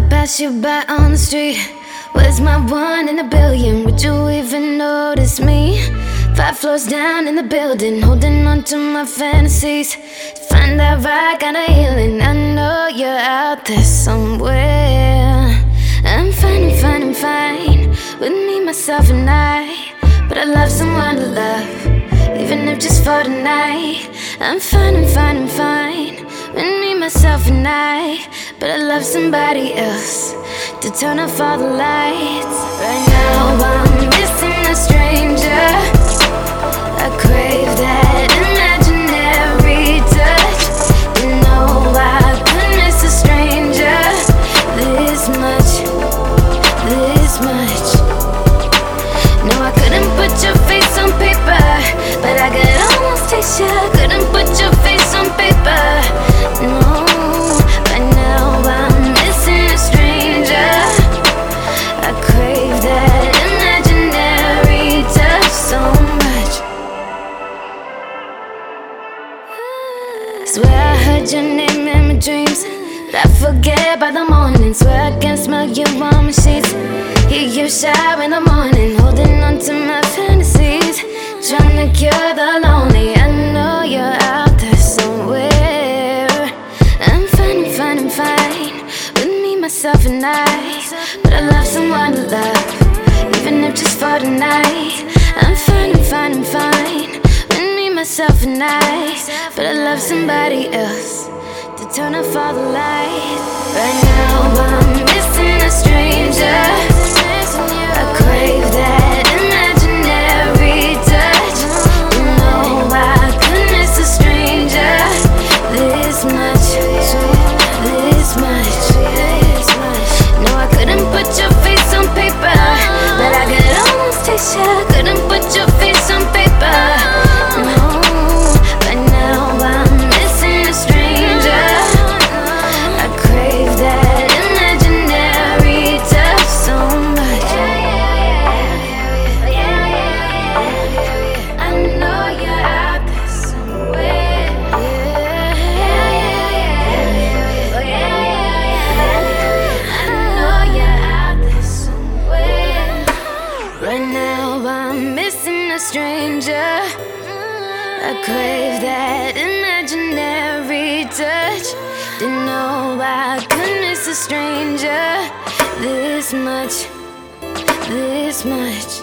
pass you by on the street, where's my one in a billion? Would you even notice me? 5 floors down in the building, holding on to my fantasies. Find that right kind of healing. I know you're out there somewhere. I'm fine, I'm fine, I'm fine with me, myself, and I. But I love someone to love, even if just for tonight. I'm fine, I'm fine, I'm fine with me, myself, and I. But I love somebody else to turn off all the lights. Right now I'm missing a stranger. I crave that imaginary touch. You know I could miss a stranger this much, this much. No, I couldn't put your face on paper, but I could almost taste ya. Couldn't put your face on paper, no. Right now I'm missing a stranger. I crave that imaginary touch so much. Swear I heard your name in my dreams, but I forget by the morning. Swear I can smell you on my sheets, hear you shower in the morning. Holding on to my fantasies, trying to cure the lonely. I know you're out there somewhere. I'm fine, I'm fine, I'm fine with me, myself, and I. But I love someone to love, even if just for tonight. I'm fine, I'm fine, I'm fine with me, myself, and I. But I love somebody else to turn off all the lights. Right now I'm missing a stranger. I crave that imaginary touch. You know I could miss a stranger this much, this much. No, I couldn't put your face on paper, but I could almost taste ya. Couldn't put your face on paper, no. But now I'm missing a stranger. I crave that imaginary touch so much. I know you're out there somewhere. I know you're out there somewhere. Right now I'm missing a stranger. I crave that imaginary touch. Didn't know I could miss a stranger this much, this much.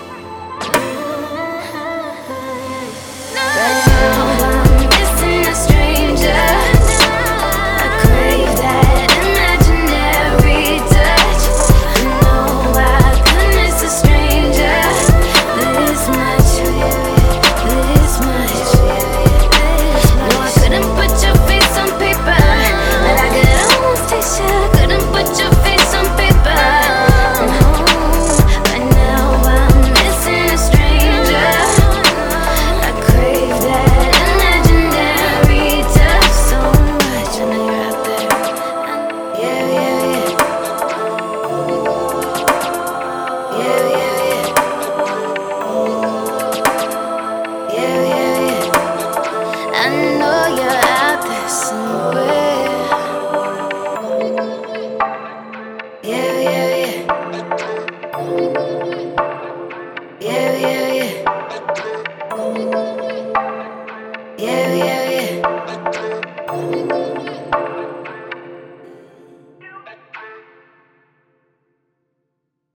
Right now I'm missing a stranger. I crave that imaginary touch. You know I could miss a stranger this much, this much. No, I couldn't put your face on paper, but I could almost taste ya. Couldn't put your face on paper, no. Right now I'm missing a stranger. I crave that imaginary touch so much. I know you're out there. Yeah, yeah, yeah. Yeah, yeah, yeah. Yeah, yeah, yeah. I know you're out there somewhere. Yeah, yeah, yeah. Yeah, yeah, yeah. Yeah, yeah, yeah.